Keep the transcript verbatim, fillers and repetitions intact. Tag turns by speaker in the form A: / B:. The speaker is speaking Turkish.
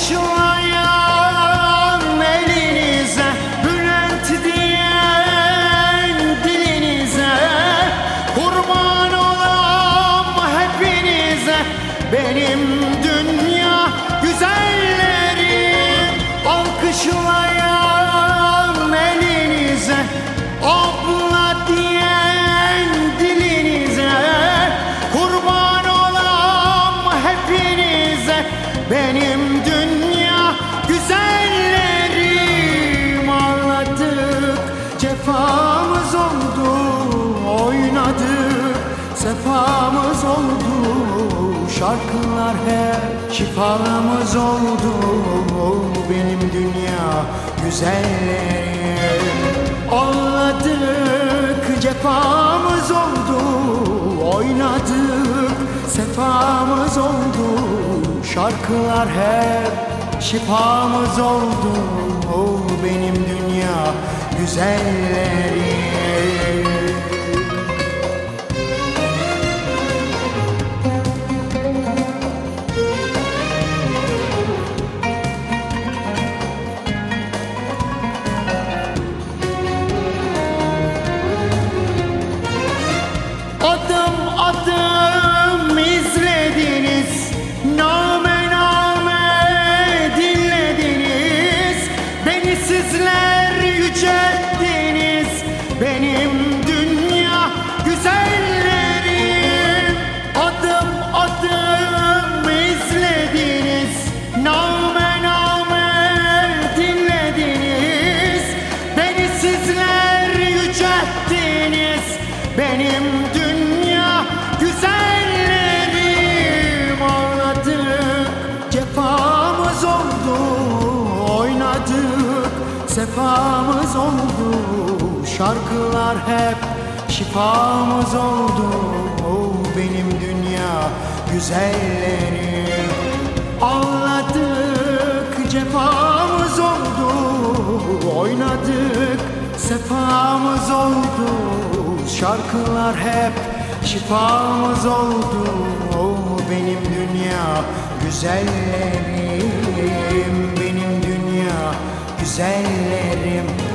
A: Alkışlayan elinize, Bülent diyen dilinize, kurban olam hepinize, benim dünya güzellerim. Alkışlayan elinize, abla diyen dilinize, kurban olam hepinize, benim dünya güzellerim. Ağladık, cefamız oldu, oynadık, sefamız oldu, şarkılar hep şifamız oldu, benim dünya güzellerim. Ağladık, cefamız oldu, oynadık, sefamız oldu, şarkılar hep şifamız oldu, benim dünya güzellerim. Adım adım izlediniz, name name dinlediniz, beni sizler yücelttiniz, benim dünya güzellerim. Adım adım izlediniz, name name dinlediniz, beni sizler yücelttiniz, benim dünya güzellerim. Ağladık, cefamız oldu, oynadık, sefamız oldu, şarkılar hep şifamız oldu, benim dünya güzellerim. Ağladık, cefamız oldu, oynadık, sefamız oldu, şarkılar hep şifamız oldu, benim dünya güzellerim, benim dünya güzellerim.